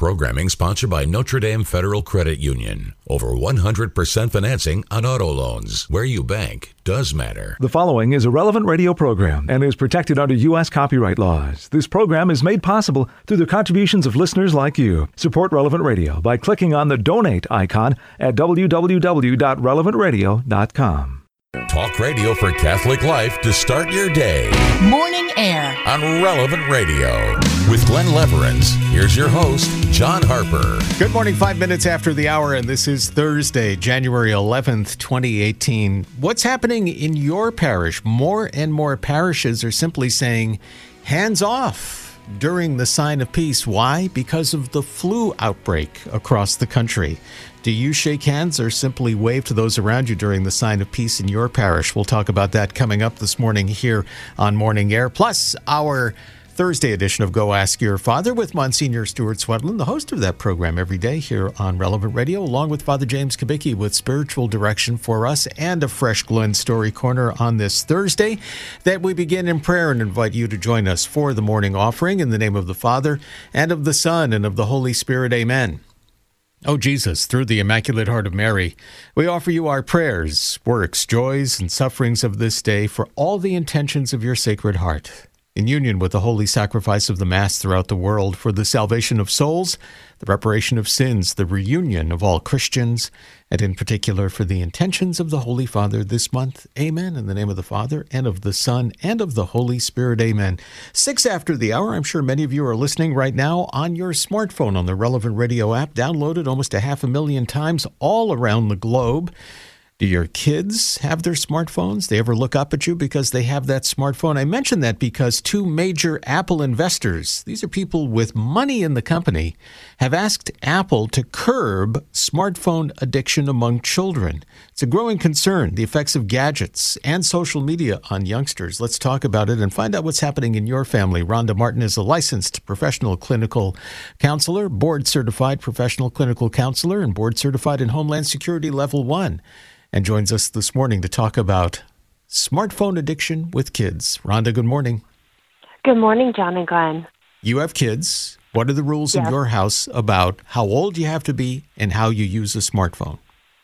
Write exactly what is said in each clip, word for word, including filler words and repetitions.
programming sponsored by Notre Dame Federal Credit Union. Over one hundred percent financing on auto loans. Where you bank does matter. The following is a relevant radio program and is protected under U S copyright laws. This program is made possible through the contributions of listeners like you. Support Relevant Radio by clicking on the donate icon at w w w dot relevant radio dot com. Talk radio for Catholic life to start your day. Morning Air on Relevant Radio. With Glenn Leverance, here's your host, John Harper. Good morning, five minutes after the hour, and this is Thursday, January eleventh, twenty eighteen. What's happening in your parish? More and more parishes are simply saying, hands off during the sign of peace. Why? Because of the flu outbreak across the country. Do you shake hands or simply wave to those around you during the sign of peace in your parish? We'll talk about that coming up this morning here on Morning Air. Plus, our Thursday edition of Go Ask Your Father with Monsignor Stuart Swedlin, the host of that program every day here on Relevant Radio, along with Father James Kubicki with spiritual direction for us and a fresh Glenn Story Corner on this Thursday that we begin in prayer and invite you to join us for the morning offering in the name of the Father and of the Son and of the Holy Spirit. Amen. Oh, Jesus, through the Immaculate Heart of Mary, we offer you our prayers, works, joys, and sufferings of this day for all the intentions of your Sacred Heart, in union with the holy sacrifice of the Mass throughout the world for the salvation of souls, the reparation of sins, the reunion of all Christians, and in particular for the intentions of the Holy Father this month. Amen. In the name of the Father, and of the Son, and of the Holy Spirit. Amen. Six after the hour, I'm sure many of you are listening right now on your smartphone on the Relevant Radio app, downloaded almost a half a million times all around the globe. Do your kids have their smartphones? They ever look up at you because they have that smartphone? I mention that because two major Apple investors, these are people with money in the company, have asked Apple to curb smartphone addiction among children. It's a growing concern, the effects of gadgets and social media on youngsters. Let's talk about it and find out what's happening in your family. Rhonda Martin is a licensed professional clinical counselor, board-certified professional clinical counselor, and board-certified in Homeland Security Level one. And joins us this morning to talk about smartphone addiction with kids. Rhonda, good morning. Good morning, John and Glenn. You have kids. What are the rules yes. in your house about how old you have to be and how you use a smartphone?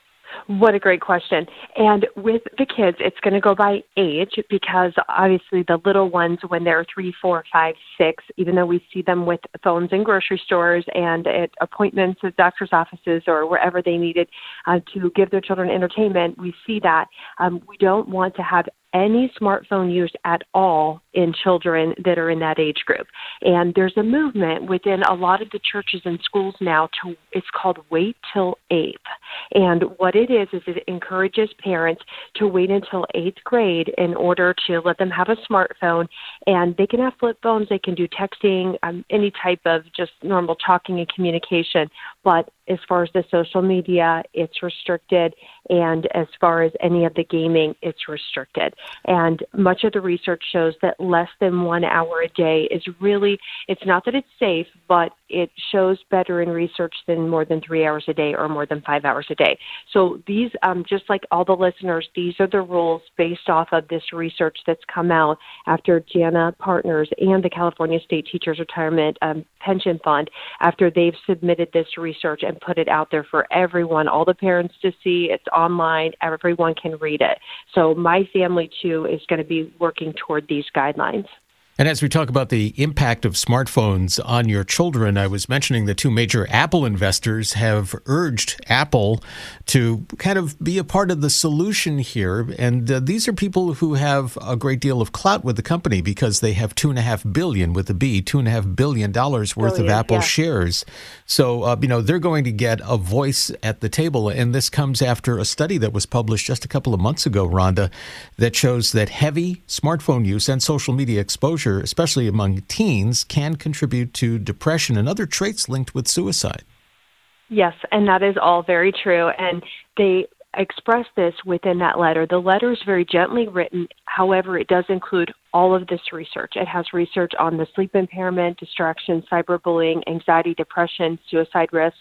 What a great question. And with the kids, it's going to go by age because obviously the little ones, when they're three, four, five, six, even though we see them with phones in grocery stores and at appointments at doctor's offices or wherever they needed uh, to give their children entertainment, we see that. Um, we don't want to have any smartphone use at all in children that are in that age group. And there's a movement within a lot of the churches and schools now to, it's called Wait Till Eighth. And what it is, is it encourages parents to wait until eighth grade in order to let them have a smartphone. And they can have flip phones, they can do texting, um, any type of just normal talking and communication. But as far as the social media, it's restricted. And as far as any of the gaming, it's restricted. And much of the research shows that less than one hour a day is really, it's not that it's safe, but it shows better in research than more than three hours a day or more than five hours a day. So these, um, just like all the listeners, these are the rules based off of this research that's come out after JANA Partners and the California State Teachers Retirement um, Pension Fund, after they've submitted this research and put it out there for everyone, all the parents to see. It's online. Everyone can read it. So my family, too, is going to be working toward these guidelines. And as we talk about the impact of smartphones on your children, I was mentioning the two major Apple investors have urged Apple to kind of be a part of the solution here. And uh, these are people who have a great deal of clout with the company because they have two and a half billion with a B, two and a half billion dollars worth Billion, of Apple yeah. shares. So, uh, you know, they're going to get a voice at the table. And this comes after a study that was published just a couple of months ago, Rhonda, that shows that heavy smartphone use and social media exposure, especially among teens, can contribute to depression and other traits linked with suicide. Yes, and that is all very true. And they express this within that letter. The letter is very gently written. However, it does include all of this research. It has research on the sleep impairment, distraction, cyberbullying, anxiety, depression, suicide risk.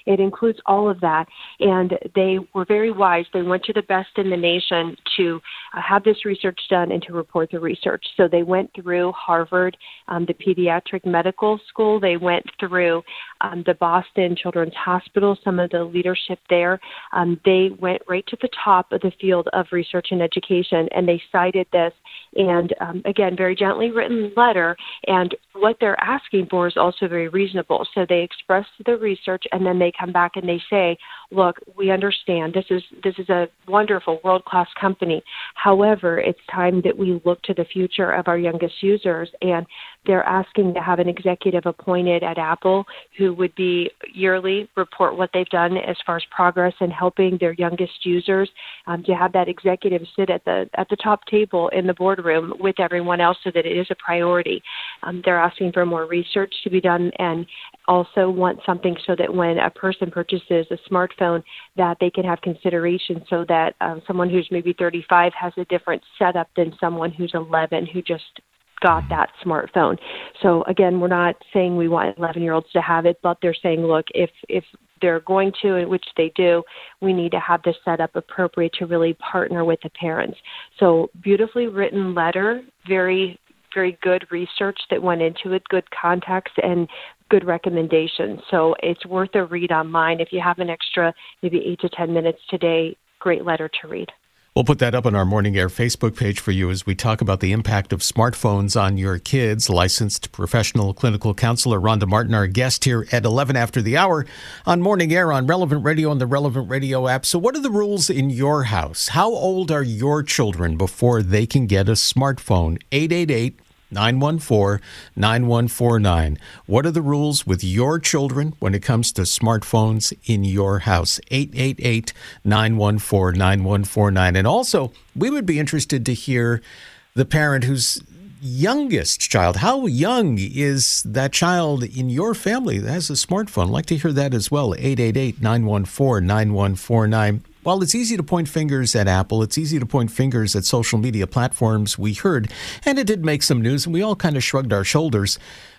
It includes all of that. And they were very wise. They went to the best in the nation to uh, have this research done and to report the research. So they went through Harvard, um, the Pediatric Medical School. They went through um, the Boston Children's Hospital, some of the leadership there. Um, they went right to the top of the field of research and education, and they cited this. And um, again, very gently written letter. And what they're asking for is also very reasonable. So they express the research, and then they come back and they say, look, we understand this is this is a wonderful world-class company. However, it's time that we look to the future of our youngest users. And they're asking to have an executive appointed at Apple who would be yearly report what they've done as far as progress in helping their youngest users, um, to have that executive sit at the at the top table in the boardroom with everyone else so that it is a priority. Um, they're asking for more research to be done, and also want something so that when a person purchases a smartphone that they can have consideration so that um, someone who's maybe thirty-five has a different setup than someone who's eleven who just got that smartphone. So again, we're not saying we want eleven-year-olds to have it, but they're saying, look, if if they're going to, which they do, we need to have this set up appropriate to really partner with the parents. So beautifully written letter, very, very good research that went into it, good context, and good recommendations. So it's worth a read online. If you have an extra maybe eight to ten minutes today, great letter to read. We'll put that up on our Morning Air Facebook page for you as we talk about the impact of smartphones on your kids. Licensed professional clinical counselor Rhonda Martin, our guest here at eleven after the hour on Morning Air on Relevant Radio and the Relevant Radio app. So what are the rules in your house? How old are your children before they can get a smartphone? eight eight eight, nine one four, nine one four nine. What are the rules with your children when it comes to smartphones in your house? eight eight eight, nine one four, nine one four nine. And also, we would be interested to hear the parent whose youngest child, how young is that child in your family that has a smartphone? I'd like to hear that as well. eight eight eight, nine one four, nine one four nine. While it's easy to point fingers at Apple, it's easy to point fingers at social media platforms. We heard, and it did make some news, and we all kind of shrugged our shoulders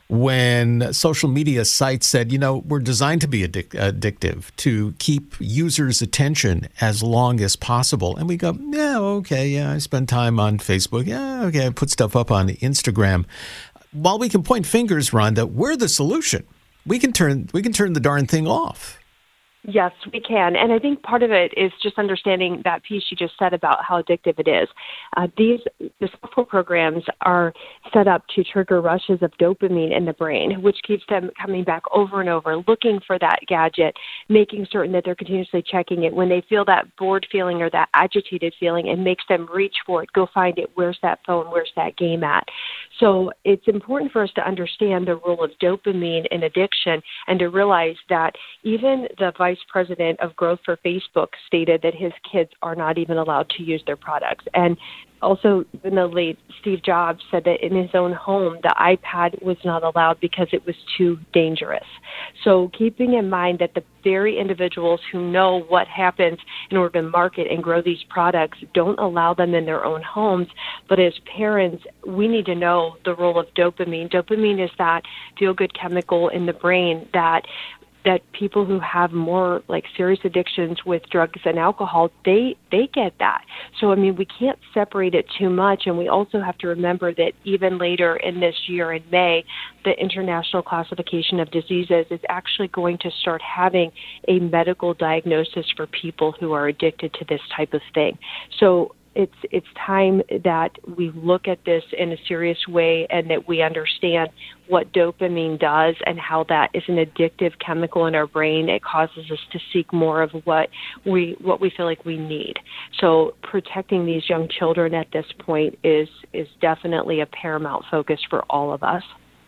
when social media sites said, you know, we're designed to be addic- addictive, to keep users' attention as long as possible. And we go, yeah, okay, yeah, I spend time on Facebook. Yeah, okay, I put stuff up on Instagram. While we can point fingers, Rhonda, we're the solution. We can turn we can turn the darn thing off. Yes, we can. And I think part of it is just understanding that piece you just said about how addictive it is. Uh, these the software programs are set up to trigger rushes of dopamine in the brain, which keeps them coming back over and over, looking for that gadget, making certain that they're continuously checking it. When they feel that bored feeling or that agitated feeling, it makes them reach for it, go find it. Where's that phone? Where's that game at? So it's important for us to understand the role of dopamine in addiction and to realize that even the vice president of growth for Facebook stated that his kids are not even allowed to use their products. And also, even the late Steve Jobs said that in his own home, the iPad was not allowed because it was too dangerous. So keeping in mind that the very individuals who know what happens in order to market and grow these products don't allow them in their own homes. But as parents, we need to know the role of dopamine. Dopamine is that feel-good chemical in the brain that that people who have more like serious addictions with drugs and alcohol, they they get that. So, I mean, we can't separate it too much. And we also have to remember that even later in this year in May, the International Classification of Diseases is actually going to start having a medical diagnosis for people who are addicted to this type of thing. So it's it's time that we look at this in a serious way and that we understand what dopamine does and how that is an addictive chemical in our brain. It causes us to seek more of what we what we feel like we need. So protecting these young children at this point is is definitely a paramount focus for all of us.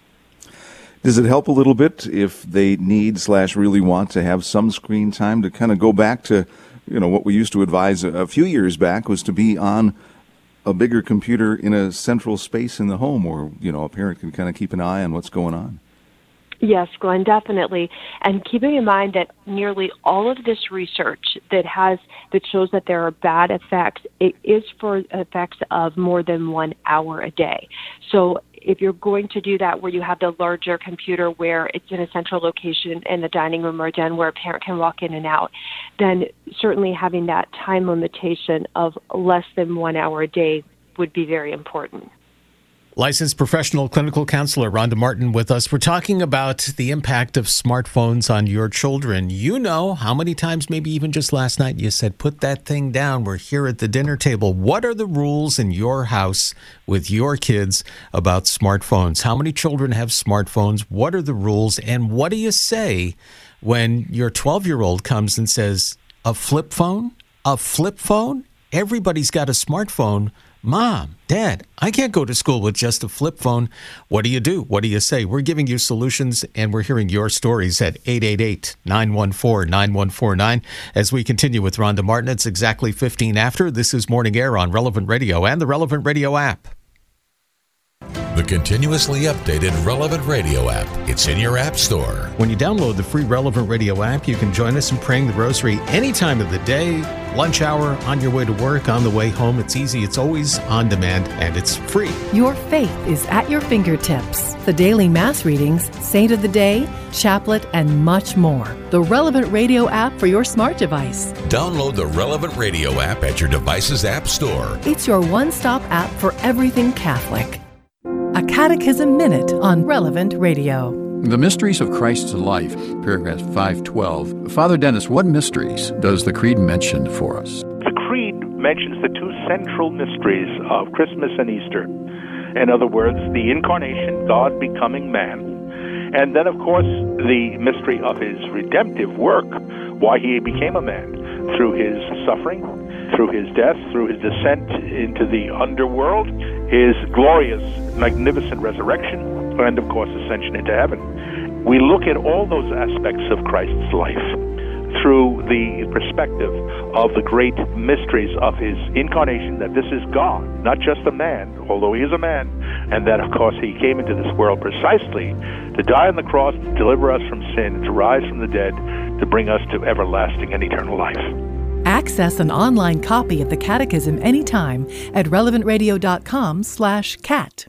Does it help a little bit if they need slash really want to have some screen time to kind of go back to, you know, what we used to advise a, a few years back was to be on a bigger computer in a central space in the home where, you know, a parent can kind of keep an eye on what's going on? Yes, Glenn, definitely. And keeping in mind that nearly all of this research that has that shows that there are bad effects, it is for effects of more than one hour a day. So if you're going to do that where you have the larger computer where it's in a central location in the dining room or den where a parent can walk in and out, then certainly having that time limitation of less than one hour a day would be very important. Licensed professional clinical counselor Rhonda Martin with us. We're talking about the impact of smartphones on your children. You know how many times, maybe even just last night, you said, put that thing down. We're here at the dinner table. What are the rules in your house with your kids about smartphones? How many children have smartphones? What are the rules? And what do you say when your twelve-year-old comes and says, a flip phone? A flip phone? Everybody's got a smartphone. Mom, Dad, I can't go to school with just a flip phone. What do you do? What do you say? We're giving you solutions, and we're hearing your stories at eight eight eight, nine one four, nine one four nine. As we continue with Rhonda Martin, it's exactly fifteen after. This is Morning Air on Relevant Radio and the Relevant Radio app. The continuously updated Relevant Radio app. It's in your app store. When you download the free Relevant Radio app, you can join us in praying the rosary any time of the day, lunch hour, on your way to work, on the way home. It's easy. It's always on demand, and it's free. Your faith is at your fingertips. The daily mass readings, saint of the day, chaplet, and much more. The Relevant Radio app for your smart device. Download the Relevant Radio app at your device's app store. It's your one-stop app for everything Catholic. A Catechism Minute on Relevant Radio. The Mysteries of Christ's Life, paragraph five twelve. Father Dennis, what mysteries does the Creed mention for us? The Creed mentions the two central mysteries of Christmas and Easter. In other words, the Incarnation, God becoming man, and then, of course, the mystery of his redemptive work, why he became a man, through his suffering, through his death, through his descent into the underworld, his glorious, magnificent resurrection, and, of course, ascension into heaven. We look at all those aspects of Christ's life through the perspective of the great mysteries of his incarnation, that this is God, not just a man, although he is a man, and that, of course, he came into this world precisely to die on the cross, to deliver us from sin, to rise from the dead, to bring us to everlasting and eternal life. Access an online copy of the Catechism anytime at relevantradio.com slash cat.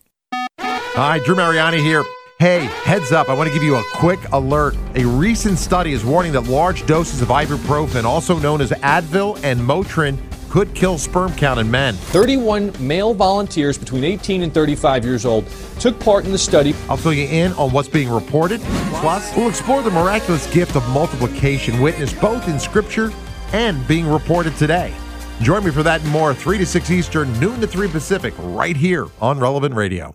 Hi, Drew Mariani here. Hey, heads up, I want to give you a quick alert. A recent study is warning that large doses of ibuprofen, also known as Advil and Motrin, could kill sperm count in men. thirty-one male volunteers between eighteen and thirty-five years old took part in the study. I'll fill you in on what's being reported. Plus, we'll explore the miraculous gift of multiplication witnessed both in Scripture and being reported today. Join me for that and more, three to six Eastern, noon to three Pacific, right here on Relevant Radio.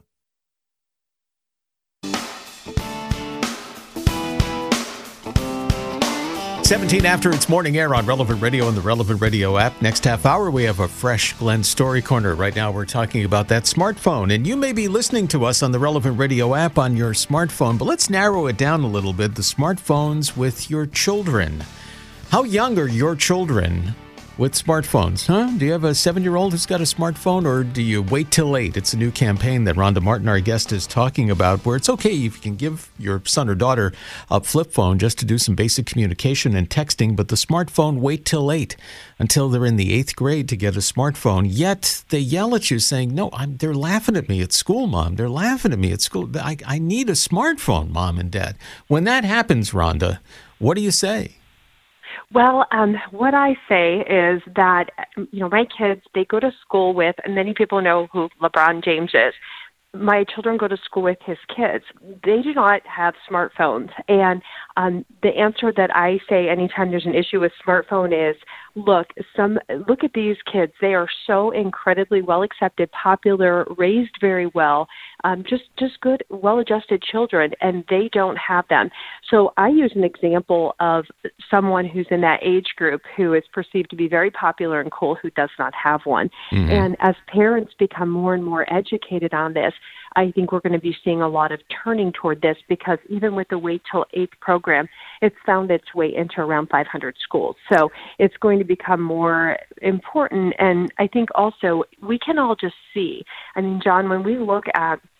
seventeen after, it's Morning Air on Relevant Radio and the Relevant Radio app. Next half hour, we have a fresh Glenn Story Corner. Right now, we're talking about that smartphone. And you may be listening to us on the Relevant Radio app on your smartphone, but let's narrow it down a little bit. The smartphones with your children. How young are your children with smartphones? Huh? Do you have a seven-year-old who's got a smartphone, or do you wait till late? It's a new campaign that Rhonda Martin, our guest, is talking about, where it's okay if you can give your son or daughter a flip phone just to do some basic communication and texting, but the smartphone, wait till late, until they're in the eighth grade to get a smartphone. Yet they yell at you saying, no, I'm, they're laughing at me at school, Mom. They're laughing at me at school. I, I need a smartphone, Mom and Dad. When that happens, Rhonda, what do you say? Well, um, what I say is that, you know, my kids, they go to school with, and many people know who LeBron James is. My children go to school with his kids. They do not have smartphones. And um, the answer that I say anytime there's an issue with smartphone is, look, some look at these kids. They are so incredibly well accepted, popular, raised very well, um, just just good, well-adjusted children, and they don't have them. So I use an example of someone who's in that age group who is perceived to be very popular and cool who does not have one. Mm-hmm. And as parents become more and more educated on this, I think we're going to be seeing a lot of turning toward this, because even with the Wait Till Eighth program, it's found its way into around five hundred schools. So it's going to become more important. And I think also we can all just see, I mean, John, when we look at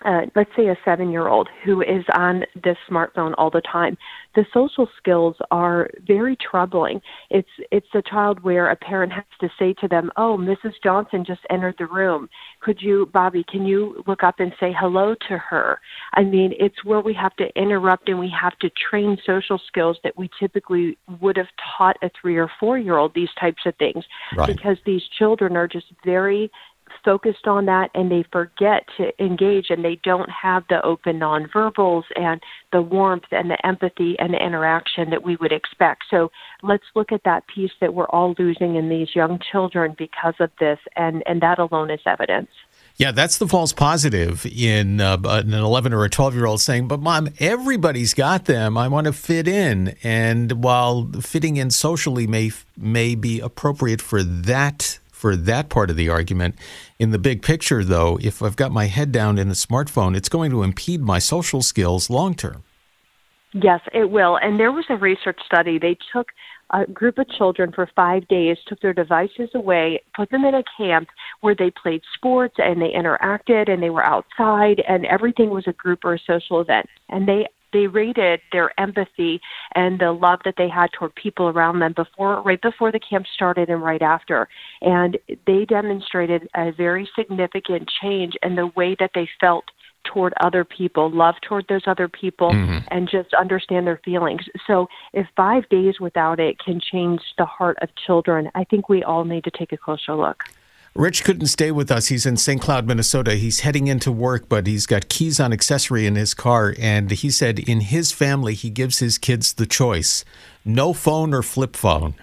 uh, let's say a seven-year-old who is on this smartphone all the time, the social skills are very troubling. It's it's a child where a parent has to say to them, "Oh, Missus Johnson just entered the room. Could you, Bobby, can you look up and say hello to her?" I mean, it's where we have to interrupt and we have to train social skills that we typically would have taught a three or four-year-old these types of things, Right. because these children are just very focused on that, and they forget to engage, and they don't have the open nonverbals and the warmth and the empathy and the interaction that we would expect. So let's look at that piece that we're all losing in these young children because of this, and, and that alone is evidence. Yeah, that's the false positive in uh, an eleven or a twelve-year-old saying, but Mom, everybody's got them. I want to fit in. And while fitting in socially may may be appropriate for that for that part of the argument, in the big picture, though, if I've got my head down in a smartphone, it's going to impede my social skills long term. Yes, it will. And there was a research study. They took a group of children for five days, took their devices away, put them in a camp where they played sports and they interacted and they were outside, and everything was a group or a social event. And they They rated their empathy and the love that they had toward people around them before, right before the camp started and right after. And they demonstrated a very significant change in the way that they felt toward other people, love toward those other people, mm-hmm. and just understand their feelings. So if five days without it can change the heart of children, I think we all need to take a closer look. Rich couldn't stay with us. He's in Saint Cloud, Minnesota. He's heading into work, but he's got keys on accessory in his car. And he said in his family, he gives his kids the choice. No phone or flip phone.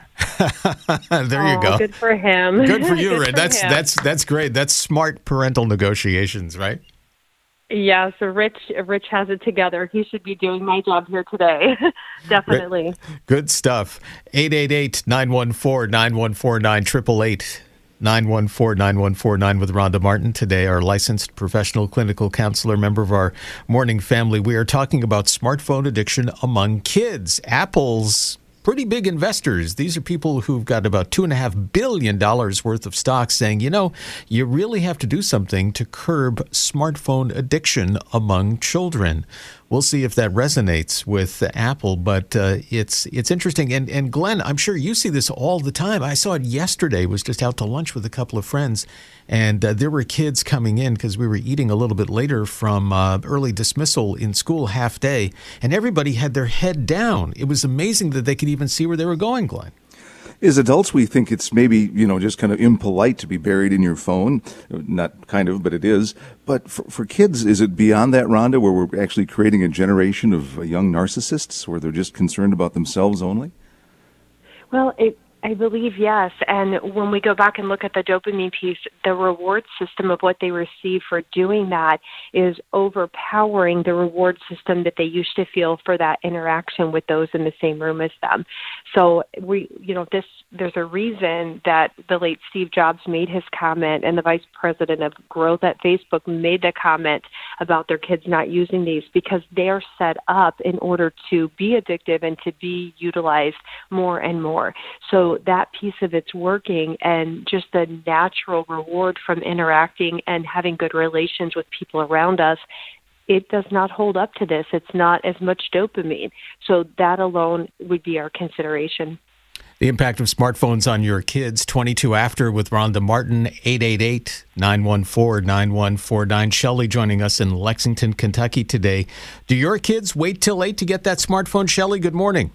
There oh, you go. Good for him. Good for you, good Rich. for That's him. that's that's great. That's smart parental negotiations, right? Yeah, so Rich Rich has it together. He should be doing my job here today. Definitely. Good stuff. eight eight eight, nine one four, nine one four nine, eight eight eight, nine one four, nine one four nine with Rhonda Martin. Today, our licensed professional clinical counselor, member of our morning family. We are talking about smartphone addiction among kids. Apple's pretty big investors. These are people who've got about two and a half billion dollars worth of stocks saying, you know, you really have to do something to curb smartphone addiction among children. We'll see if that resonates with Apple, but uh, it's it's interesting. And, and Glenn, I'm sure you see this all the time. I saw it yesterday, was just out to lunch with a couple of friends, and uh, there were kids coming in because we were eating a little bit later from uh, early dismissal in school, half day, and everybody had their head down. It was amazing that they could even see where they were going, Glenn. As adults, we think it's maybe, you know, just kind of impolite to be buried in your phone. Not kind of, but it is. But for, for kids, is it beyond that, Rhonda, where we're actually creating a generation of young narcissists where they're just concerned about themselves only? Well, it, I believe yes. And when we go back and look at the dopamine piece, the reward system of what they receive for doing that is overpowering the reward system that they used to feel for that interaction with those in the same room as them. So we, you know, this, there's a reason that the late Steve Jobs made his comment, and the vice president of growth at Facebook made the comment about their kids not using these, because they are set up in order to be addictive and to be utilized more and more. So that piece of it's working, and just the natural reward from interacting and having good relations with people around us, it does not hold up to this. It's not as much dopamine. So that alone would be our consideration. The impact of smartphones on your kids, twenty-two after with Rhonda Martin, eight eight eight, nine one four, nine one four nine. Shelley joining us in Lexington, Kentucky today. Do your kids wait till eight to get that smartphone? Shelley, good morning.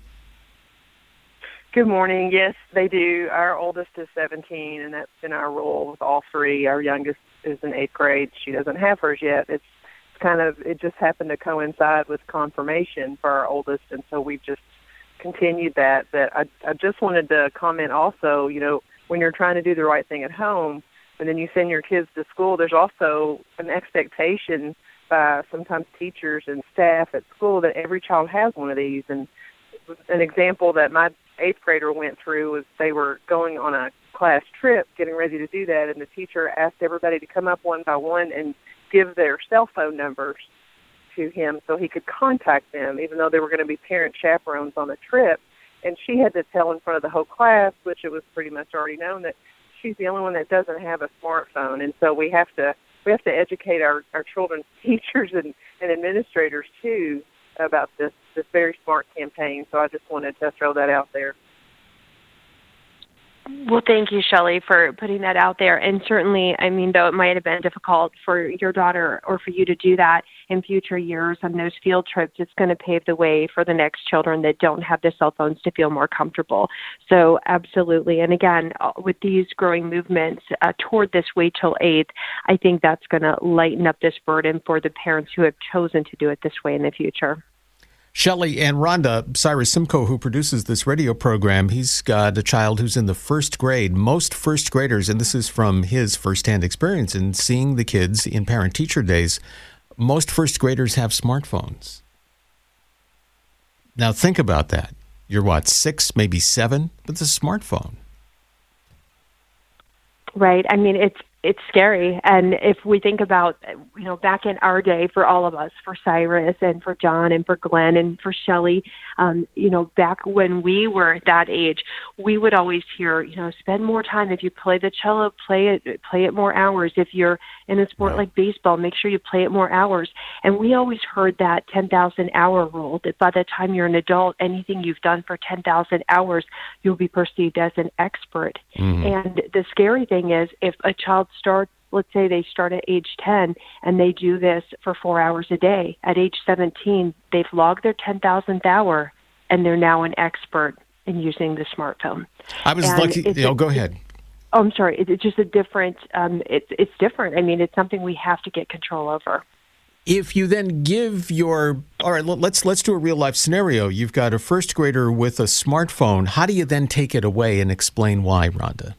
Good morning. Yes, they do. Our oldest is seventeen, and that's been our rule with all three. Our youngest is in eighth grade. She doesn't have hers yet. It's kind of, it just happened to coincide with confirmation for our oldest, and so we've just continued that. But I, I just wanted to comment also, you know, when you're trying to do the right thing at home, and then you send your kids to school, there's also an expectation by sometimes teachers and staff at school that every child has one of these. And an example that my eighth grader went through was they were going on a class trip, getting ready to do that, and the teacher asked everybody to come up one by one and give their cell phone numbers to him so he could contact them, even though they were going to be parent chaperones on the trip. And she had to tell in front of the whole class, which it was pretty much already known, that she's the only one that doesn't have a smartphone. And so we have to we have to educate our, our children's teachers and, and administrators, too, about this, this very smart campaign. So I just wanted to throw that out there. Well, thank you, Shelley, for putting that out there. And certainly, I mean, though it might have been difficult for your daughter or for you to do that in future years on those field trips, it's going to pave the way for the next children that don't have the cell phones to feel more comfortable. So absolutely. And again, with these growing movements uh, toward this wait till eighth, I think that's going to lighten up this burden for the parents who have chosen to do it this way in the future. Shelley and Rhonda, Cyrus Simcoe, who produces this radio program, he's got a child who's in the first grade. Most first graders, and this is from his firsthand experience in seeing the kids in parent-teacher days, most first graders have smartphones. Now think about that. You're what, six, maybe seven, with a smartphone. Right. I mean, it's it's scary. And if we think about, you know, back in our day for all of us, for Cyrus and for John and for Glenn and for Shelley, um, you know, back when we were that age, we would always hear, you know, spend more time. If you play the cello, play it, play it more hours. If you're in a sport like baseball, make sure you play it more hours. And we always heard that ten thousand hour rule, that by the time you're an adult, anything you've done for ten thousand hours, you'll be perceived as an expert. Mm-hmm. And the scary thing is, if a child starts, let's say they start at age ten and they do this for four hours a day. At age seventeen, they've logged their ten thousandth hour and they're now an expert in using the smartphone. I was and lucky. Oh, go ahead. Oh, I'm sorry. It's just a different, um, it's, it's different. I mean, it's something we have to get control over. If you then give your, all right, let's let's do a real life scenario. You've got a first grader with a smartphone. How do you then take it away and explain why, Rhonda?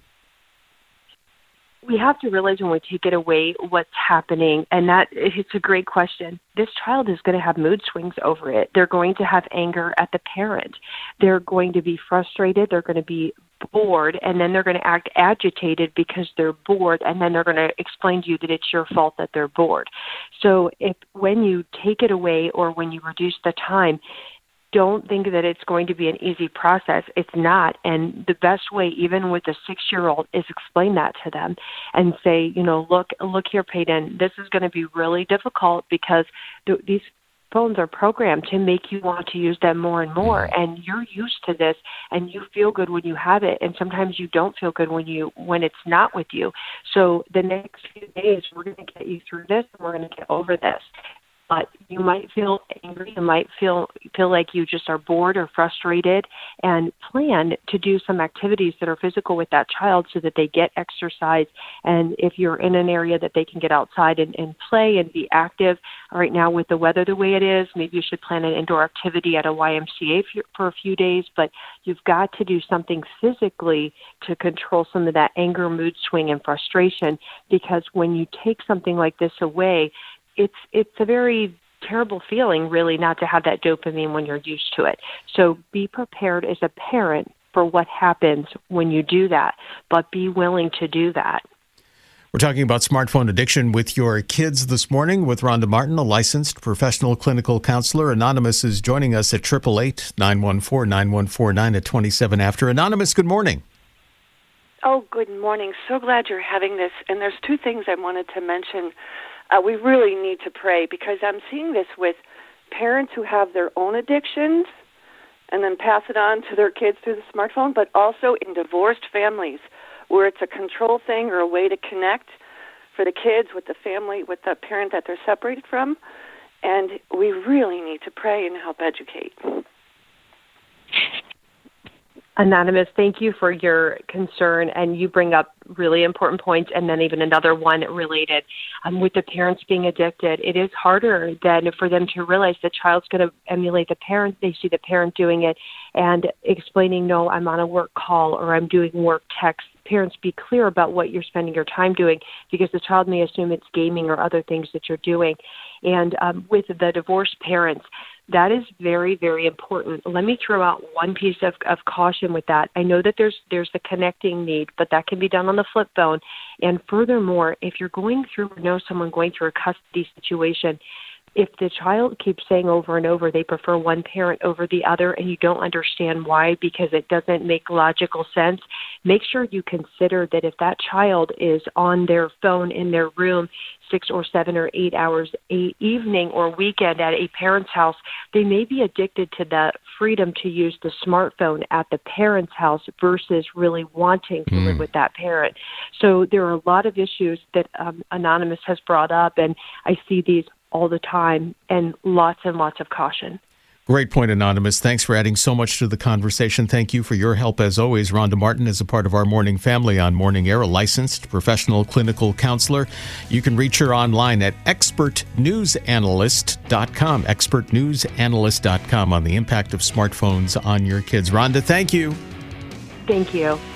We have to realize when we take it away what's happening, and that it's a great question. This child is going to have mood swings over it. They're going to have anger at the parent. They're going to be frustrated. They're going to be bored, and then they're going to act agitated because they're bored, and then they're going to explain to you that it's your fault that they're bored. So if when you take it away or when you reduce the time, don't think that it's going to be an easy process. It's not. And the best way, even with a six-year-old, is explain that to them and say, you know, look, look here, Peyton, this is going to be really difficult because th- these phones are programmed to make you want to use them more and more. And you're used to this and you feel good when you have it. And sometimes you don't feel good when you, when it's not with you. So the next few days, we're going to get you through this and we're going to get over this. But you might feel angry, you might feel feel like you just are bored or frustrated, and plan to do some activities that are physical with that child so that they get exercise. And if you're in an area that they can get outside and, and play and be active, right now with the weather the way it is, maybe you should plan an indoor activity at a Y M C A for, for a few days, but you've got to do something physically to control some of that anger, mood swing, and frustration, because when you take something like this away, It's it's a very terrible feeling, really, not to have that dopamine when you're used to it. So be prepared as a parent for what happens when you do that, but be willing to do that. We're talking about smartphone addiction with your kids this morning with Rhonda Martin, a licensed professional clinical counselor. Anonymous is joining us at eight eight eight, nine one four, nine one four nine at twenty-seven after. Anonymous, good morning. Oh, good morning. So glad you're having this. And there's two things I wanted to mention. Uh, we really need to pray, because I'm seeing this with parents who have their own addictions and then pass it on to their kids through the smartphone, but also in divorced families where it's a control thing or a way to connect for the kids with the family, with the parent that they're separated from. And we really need to pray and help educate. Anonymous, thank you for your concern, and you bring up really important points, and then even another one related. Um, with the parents being addicted, it is harder than for them to realize the child's going to emulate the parent. They see the parent doing it and explaining, no, I'm on a work call or I'm doing work text. Parents, be clear about what you're spending your time doing, because the child may assume it's gaming or other things that you're doing. And um, with the divorced parents, that is very, very important. Let me throw out one piece of, of caution with that. I know that there's there's the connecting need, but that can be done on the flip phone. And furthermore, if you're going through or know someone going through a custody situation, If the child keeps saying over and over they prefer one parent over the other and you don't understand why because it doesn't make logical sense, make sure you consider that if that child is on their phone in their room six or seven or eight hours a evening or weekend at a parent's house, they may be addicted to the freedom to use the smartphone at the parent's house versus really wanting to mm. live with that parent. So there are a lot of issues that um, Anonymous has brought up, and I see these all the time, and lots and lots of caution. Great point, Anonymous. Thanks for adding so much to the conversation. Thank you for your help as always. Rhonda Martin is a part of our morning family on Morning Air, a licensed professional clinical counselor. You can reach her online at expert news analyst dot com, expert news analyst dot com, on the impact of smartphones on your kids. Rhonda, thank you. Thank you.